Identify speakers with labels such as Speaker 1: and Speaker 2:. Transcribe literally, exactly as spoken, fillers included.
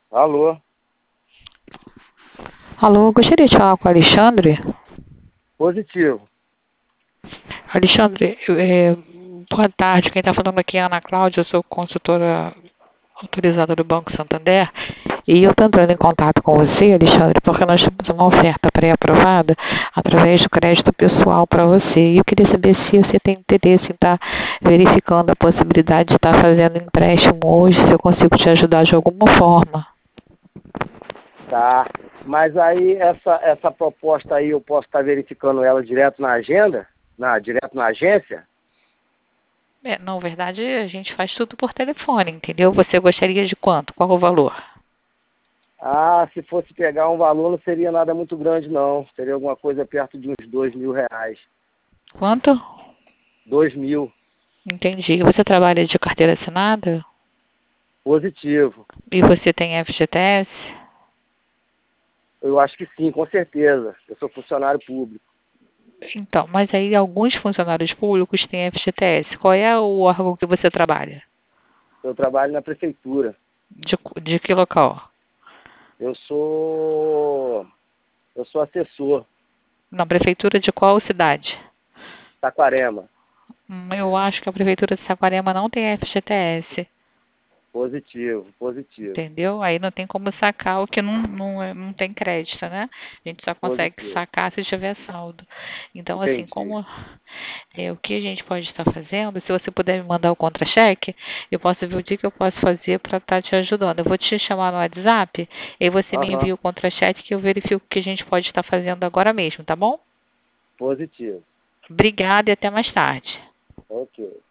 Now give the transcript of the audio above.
Speaker 1: Alô,
Speaker 2: Alô, gostaria de falar com o Alexandre.
Speaker 1: positivo.
Speaker 2: Alexandre, eu, é, boa tarde. Quem está falando aqui é a Ana Cláudia, eu sou consultora autorizada do Banco Santander. E eu estou entrando em contato com você, Alexandre, porque nós temos uma oferta pré-aprovada através do crédito pessoal para você. E eu queria saber se você tem interesse em estar verificando a possibilidade de estar fazendo empréstimo hoje, se eu consigo te ajudar de alguma forma.
Speaker 1: Tá. Mas aí essa, essa proposta aí eu posso estar verificando ela direto na agenda? Na, direto na agência?
Speaker 2: É, na verdade, a gente faz tudo por telefone, entendeu? Você gostaria de quanto? Qual o valor?
Speaker 1: Ah, se fosse pegar um valor não seria nada muito grande não. Seria alguma coisa perto de uns dois mil reais.
Speaker 2: Quanto?
Speaker 1: Dois mil.
Speaker 2: Entendi. Você trabalha de carteira assinada?
Speaker 1: Positivo.
Speaker 2: E você tem F G T S?
Speaker 1: Eu acho que sim, com certeza. Eu sou funcionário público.
Speaker 2: Então, mas aí alguns funcionários públicos têm F G T S. Qual é o órgão que você trabalha?
Speaker 1: Eu trabalho na prefeitura.
Speaker 2: De, de que local?
Speaker 1: Eu sou. Eu sou assessor.
Speaker 2: Na prefeitura de qual cidade?
Speaker 1: Saquarema.
Speaker 2: Hum, Eu acho que a prefeitura de Saquarema não tem F G T S.
Speaker 1: Positivo, positivo.
Speaker 2: Entendeu? Aí não tem como sacar o que não, não, é- não tem crédito, né? A gente só consegue
Speaker 1: Positivo.
Speaker 2: sacar se tiver saldo. Então, assim,
Speaker 1: Entendi.
Speaker 2: como é, o que a gente pode estar fazendo, se você puder me mandar o contra-cheque, eu posso ver o dia que eu posso fazer para estar te ajudando. Eu vou te chamar no WhatsApp, e aí você me
Speaker 1: Aham.
Speaker 2: envia o contra-cheque que eu verifico o que a gente pode estar fazendo agora mesmo, tá bom?
Speaker 1: Positivo.
Speaker 2: Obrigada e até mais tarde.
Speaker 1: Ok.